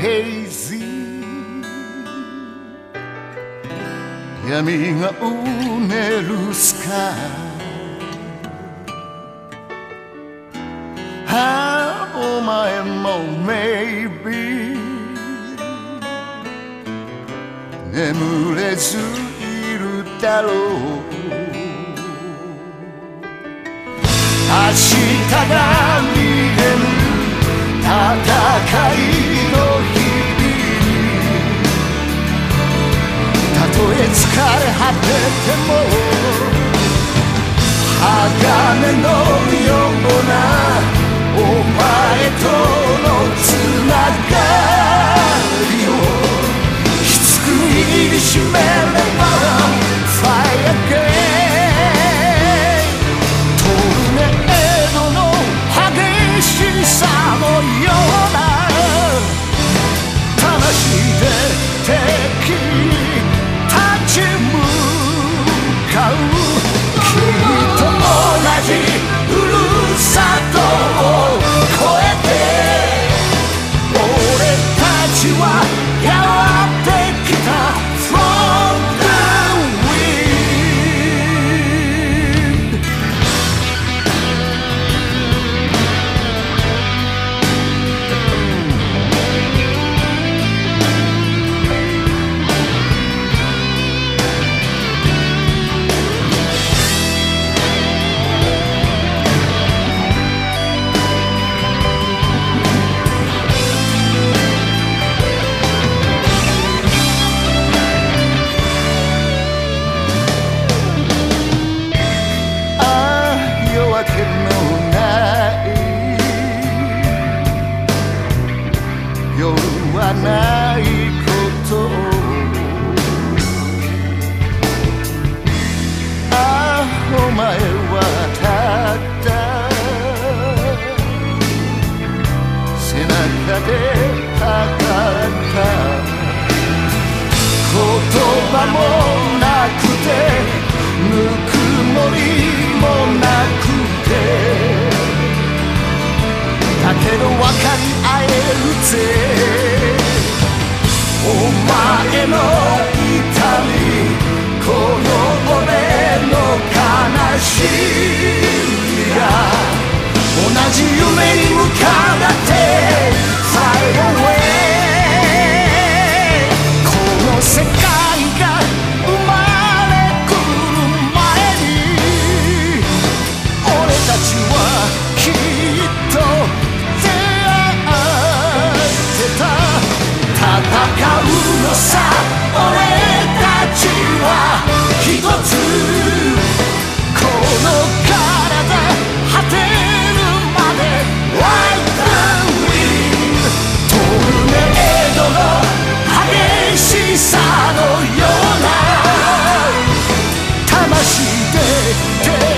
hazy 闇がうねるスカイお前も maybe 眠れずいるだろう明日が見えぬ戦いの日々たとえ疲れ果てても鋼のようなお前とのつながりをきつく握りしめれば Fire again トルネードの激しさのような魂で敵に立ち向かう君と同じふるさとを越えて俺たちはやってきた From the wind 夜はないことお前はたった背中で測った言葉もなくてぬくもりもなくてだけど分かり合えるぜお前の痛みこの俺の悲しみが同じ夢に向かって Fire away この世界が生まれくる前に俺たちはきっと戦うのさ俺たちは一つこの体果てるまで Like the wind トルネードの激しさのような魂で